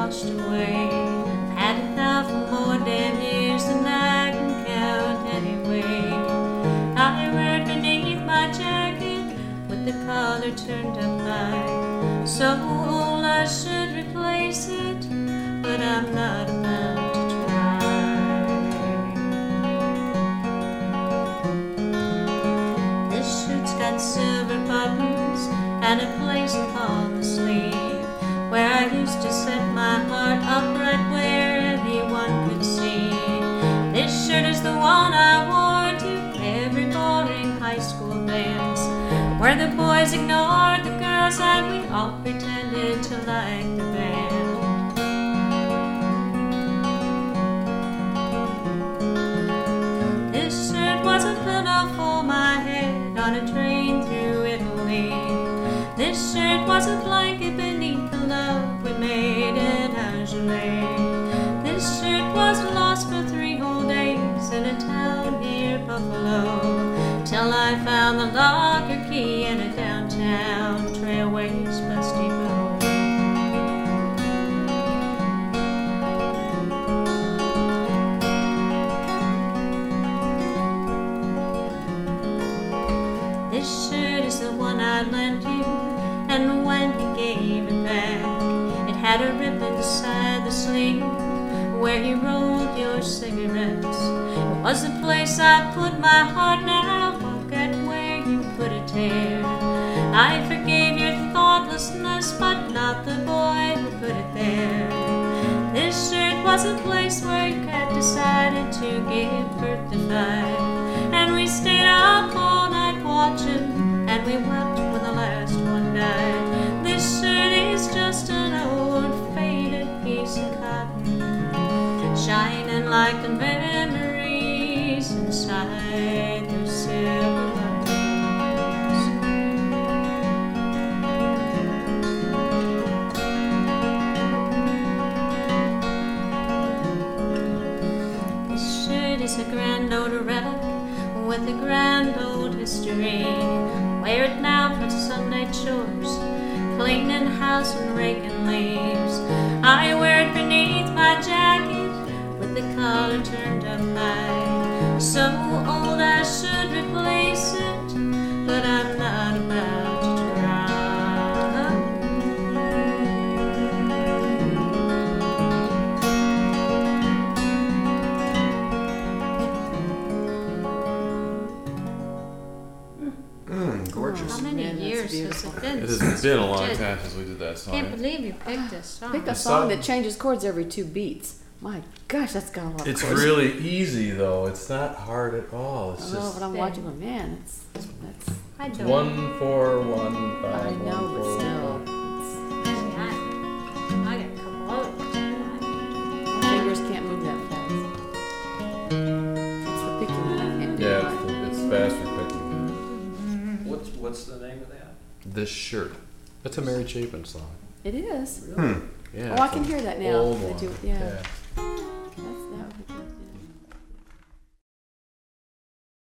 washed away. Had 1,000 more damn years than I can count anyway. I wear it beneath my jacket with the collar turned up high. So old I should replace it, but I'm not about to try. This shirt's got silver buttons and a place upon the sleeve where I used to set my heart upright where anyone could see. This shirt is the one I wore to every boring high school dance where the boys ignored the girls and we all pretended to like the band. This shirt was a pillow for my head on a train through Italy. This shirt was a blanket beneath the love we made in Angers. This shirt was lost for 3 whole days in a town near Buffalo, till I found the locker key in a downtown Trailways bus depot. This shirt is the one I lent you, and when he gave it back, it had a rip inside the sleeve where he rolled your cigarettes. It was the place I put my heart. Now look at where you put it there. I forgave your thoughtlessness, but not the boy who put it there. This shirt was a place where your cat decided to give birth to 5, and we stayed up all night watching, and we wept when the last one died. This shirt is just an old faded piece of cotton, shining like the memories inside those silver buttons. This shirt is a grand old relic with a grand old history. Wear it now for Sunday chores, cleaning house and raking leaves. I wear it beneath my jacket with the collar turned up high. So old I should replace it, but I'm not about to try. Gorgeous. How many Man, that's years has beautiful. it been? It has been a long Just time since we did that song. Can't believe you picked this song. Pick a The song song- that changes chords every 2 beats. My gosh, that's got a lot of It's chords. really easy though. It's not hard at all. It's I know, just but I'm Yeah. watching my man. That's I don't. 1 4 1 I 5. know, 1 but 4 still, 1. I got a couple of them. my fingers can't move that fast. It's the picking that I can't do. Yeah, right. it's faster picking. What's the name of that? This shirt. That's a Mary Chapin song. It is. Yeah. Oh, I it's can an hear that now. Old They one. do- yeah. Yeah.